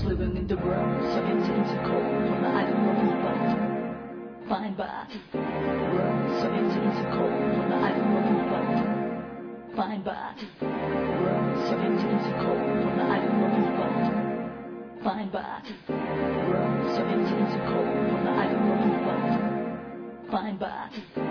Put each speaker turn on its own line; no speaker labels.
living in the world, so into cold from the island of his blood. Fine bar, world, so into cold from the island of his blood. Fine bar, world, so into cold from the island of his blood. Fine bar, world, so into cold from the island of his blood. Fine bar.